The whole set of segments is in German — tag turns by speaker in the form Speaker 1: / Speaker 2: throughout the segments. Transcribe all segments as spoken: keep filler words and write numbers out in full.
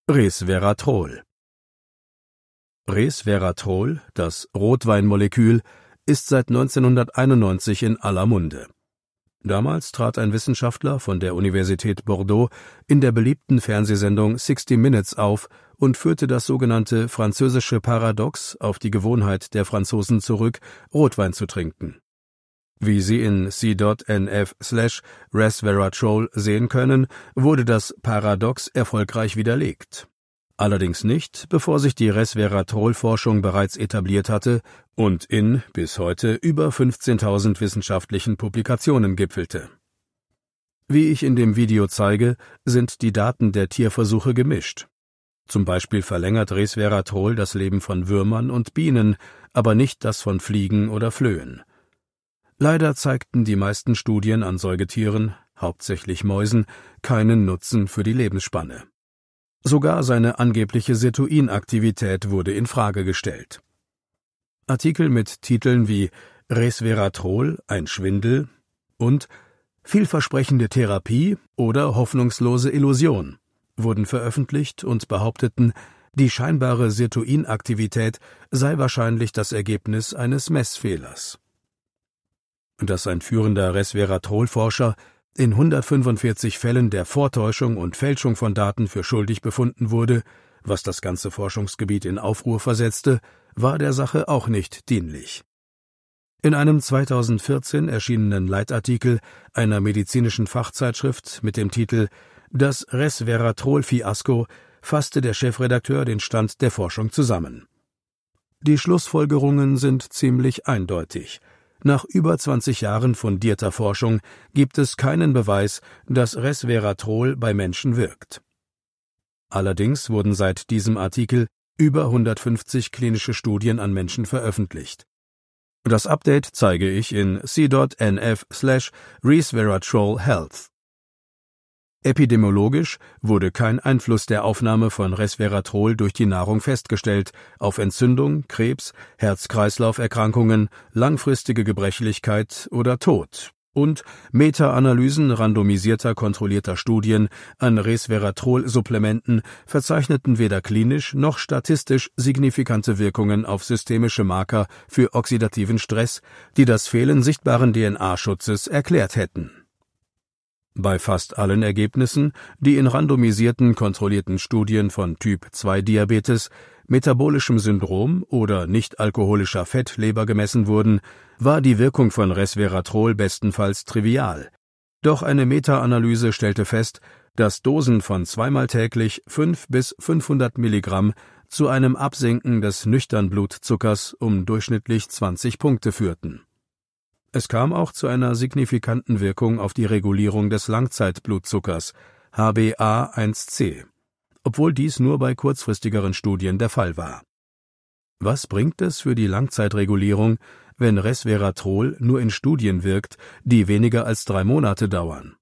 Speaker 1: Resveratrol. Resveratrol, das Rotweinmolekül, ist seit neunzehnhunderteinundneunzig in aller Munde. Damals trat ein Wissenschaftler von der Universität Bordeaux in der beliebten Fernsehsendung sixty minutes auf und führte das sogenannte französische Paradox auf die Gewohnheit der Franzosen zurück, Rotwein zu trinken. Wie Sie in c.nf slash resveratrol sehen können, wurde das Paradox erfolgreich widerlegt. Allerdings nicht, bevor sich die Resveratrol-Forschung bereits etabliert hatte und in, bis heute, über fünfzehntausend wissenschaftlichen Publikationen gipfelte. Wie ich in dem Video zeige, sind die Daten der Tierversuche gemischt. Zum Beispiel verlängert Resveratrol das Leben von Würmern und Bienen, aber nicht das von Fliegen oder Flöhen. Leider zeigten die meisten Studien an Säugetieren, hauptsächlich Mäusen, keinen Nutzen für die Lebensspanne. Sogar seine angebliche Sirtuinaktivität wurde in Frage gestellt. Artikel mit Titeln wie Resveratrol, ein Schwindel und Vielversprechende Therapie oder hoffnungslose Illusion wurden veröffentlicht und behaupteten, die scheinbare Sirtuinaktivität sei wahrscheinlich das Ergebnis eines Messfehlers. Dass ein führender Resveratrol-Forscher in hundertfünfundvierzig Fällen der Vortäuschung und Fälschung von Daten für schuldig befunden wurde, was das ganze Forschungsgebiet in Aufruhr versetzte, war der Sache auch nicht dienlich. In einem zweitausendvierzehn erschienenen Leitartikel einer medizinischen Fachzeitschrift mit dem Titel »Das Resveratrol-Fiasko« fasste der Chefredakteur den Stand der Forschung zusammen. Die Schlussfolgerungen sind ziemlich eindeutig. Nach über zwanzig Jahren fundierter Forschung gibt es keinen Beweis, dass Resveratrol bei Menschen wirkt. Allerdings wurden seit diesem Artikel über hundertfünfzig klinische Studien an Menschen veröffentlicht. Das Update zeige ich in c.nf slash resveratrol health. Epidemiologisch wurde kein Einfluss der Aufnahme von Resveratrol durch die Nahrung festgestellt auf Entzündung, Krebs, Herz-Kreislauf-Erkrankungen, langfristige Gebrechlichkeit oder Tod, und Meta-Analysen randomisierter kontrollierter Studien an Resveratrol-Supplementen verzeichneten weder klinisch noch statistisch signifikante Wirkungen auf systemische Marker für oxidativen Stress, die das Fehlen sichtbaren D N A-Schutzes erklärt hätten. Bei fast allen Ergebnissen, die in randomisierten, kontrollierten Studien von Typ zwei Diabetes, metabolischem Syndrom oder nicht-alkoholischer Fettleber gemessen wurden, war die Wirkung von Resveratrol bestenfalls trivial. Doch eine Meta-Analyse stellte fest, dass Dosen von zweimal täglich fünf bis fünfhundert Milligramm zu einem Absinken des Nüchternblutzuckers um durchschnittlich zwanzig Punkte führten. Es kam auch zu einer signifikanten Wirkung auf die Regulierung des Langzeitblutzuckers, H b A eins c, obwohl dies nur bei kurzfristigeren Studien der Fall war. Was bringt es für die Langzeitregulierung, wenn Resveratrol nur in Studien wirkt, die weniger als drei Monate dauern?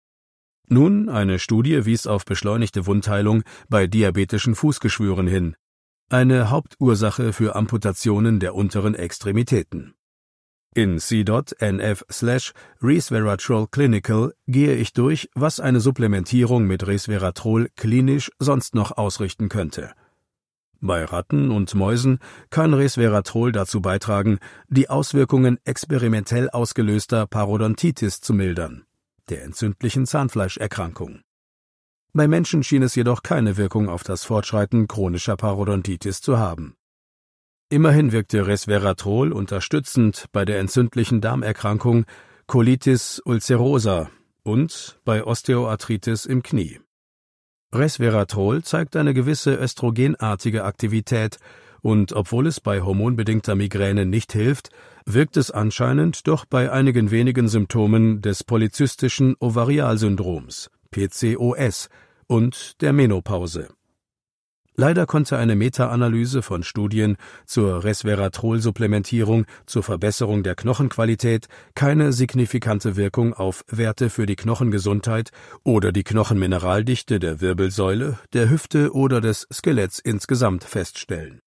Speaker 1: Nun, eine Studie wies auf beschleunigte Wundheilung bei diabetischen Fußgeschwüren hin, eine Hauptursache für Amputationen der unteren Extremitäten. In c.nf slash resveratrol clinical gehe ich durch, was eine Supplementierung mit Resveratrol klinisch sonst noch ausrichten könnte. Bei Ratten und Mäusen kann Resveratrol dazu beitragen, die Auswirkungen experimentell ausgelöster Parodontitis zu mildern, der entzündlichen Zahnfleischerkrankung. Bei Menschen schien es jedoch keine Wirkung auf das Fortschreiten chronischer Parodontitis zu haben. Immerhin wirkte Resveratrol unterstützend bei der entzündlichen Darmerkrankung Colitis ulcerosa und bei Osteoarthritis im Knie. Resveratrol zeigt eine gewisse östrogenartige Aktivität und obwohl es bei hormonbedingter Migräne nicht hilft, wirkt es anscheinend doch bei einigen wenigen Symptomen des polyzystischen Ovarialsyndroms, P C O S, und der Menopause. Leider konnte eine Meta-Analyse von Studien zur Resveratrol-Supplementierung zur Verbesserung der Knochenqualität keine signifikante Wirkung auf Werte für die Knochengesundheit oder die Knochenmineraldichte der Wirbelsäule, der Hüfte oder des Skeletts insgesamt feststellen.